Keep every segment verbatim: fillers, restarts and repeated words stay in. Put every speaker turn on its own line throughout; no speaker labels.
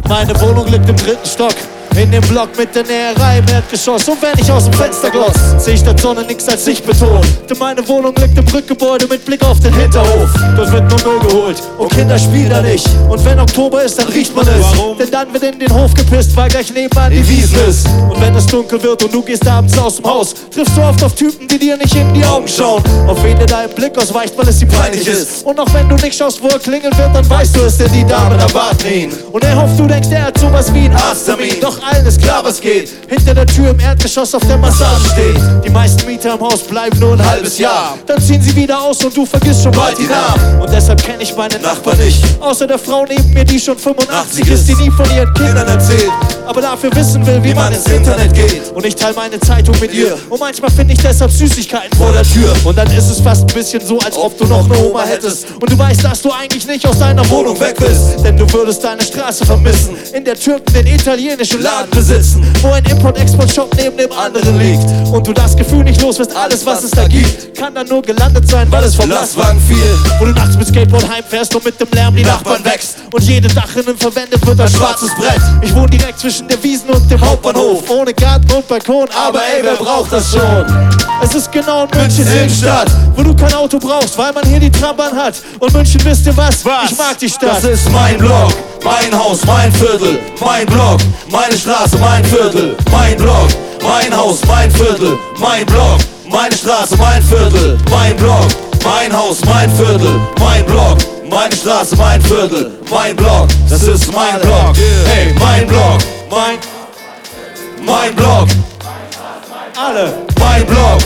Meine Wohnung liegt im dritten Stock. In dem Block mit der Näherei im Erdgeschoss. Und wenn ich aus dem Fenster gloss, seh ich der Sonne nix als Sicht betont. Denn meine Wohnung liegt im Rückgebäude mit Blick auf den Hinterhof. Dort wird nur Müll geholt und Kinder spielen da nicht. Und wenn Oktober ist, dann riecht man es. Warum? Denn dann wird in den Hof gepisst, weil gleich nebenan die Wiesn ist. Und wenn es dunkel wird und du gehst abends aus dem Haus, triffst du oft auf Typen, die dir nicht in die Augen schauen. Auf wen dir dein Blick ausweicht, weil es ihm peinlich ist. Und auch wenn du nicht schaust, wo er klingeln wird, dann weißt du es, denn die Damen erwarten ihn. Und er hofft, du denkst, er hat sowas wie ein Arzttermin. Doch allen ist klar, was geht. Hinter der Tür im Erdgeschoss auf der Massage steht. Die meisten Mieter im Haus bleiben nur ein halbes Jahr. Dann ziehen sie wieder aus und du vergisst schon bald die Namen. Und deshalb kenn ich meine Nachbarn nicht. Außer der Frau neben mir, die schon fünfundachtzig ist, die nie von ihren Kindern erzählt, aber dafür wissen will, wie man ins Internet geht. Und ich teile meine Zeitung mit ihr. Und manchmal finde ich deshalb Süßigkeiten vor der Tür. Und dann ist es fast ein bisschen so, als ob du noch eine Oma hättest. Und du weißt, dass du eigentlich nicht aus deiner Wohnung weg bist. Denn du würdest deine Straße vermissen. In der Türken den italienischen Laden besitzen, wo ein Import-Export-Shop neben dem anderen liegt. Und du das Gefühl nicht los wirst, alles was es da gibt kann dann nur gelandet sein, weil es vom Lastwagen fiel. Wo du nachts mit Skateboard heimfährst und mit dem Lärm die Nachbarn wächst. Und jede Dachrinne verwendet wird ein schwarzes Brett. Ich wohne direkt zwischen der Wiesn und dem Hauptbahnhof. Ohne Garten und Balkon, aber ey, wer braucht das schon? Es ist genau in München Innenstadt, wo du kein Auto brauchst, weil man hier die Trambahn hat. Und München, wisst ihr was? was? Ich mag die Stadt.
Das ist mein Block, mein Haus, mein Viertel, mein Block, meine Straße, mein Viertel, mein Block, mein Haus, mein Viertel, mein Block, meine Straße, mein Viertel, mein Block, mein Haus, mein Viertel, mein Block, meine Straße, mein Viertel, mein Block, das ist mein Block, hey, mein Block, mein, mein Block,
alle,
mein Block,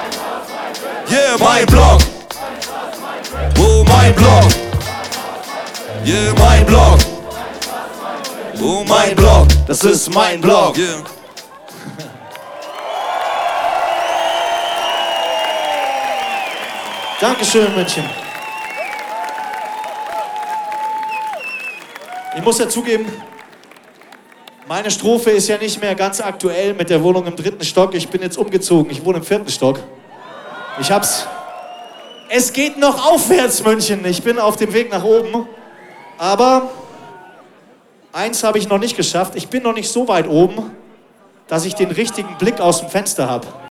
yeah, mein Block, oh, mein Block, yeah, mein Block, oh, mein Block, das ist mein Block, yeah.
Dankeschön, München. Ich muss ja zugeben, meine Strophe ist ja nicht mehr ganz aktuell mit der Wohnung im dritten Stock. Ich bin jetzt umgezogen, ich wohne im vierten Stock. Ich hab's... Es geht noch aufwärts, München. Ich bin auf dem Weg nach oben. Aber eins habe ich noch nicht geschafft. Ich bin noch nicht so weit oben, dass ich den richtigen Blick aus dem Fenster habe.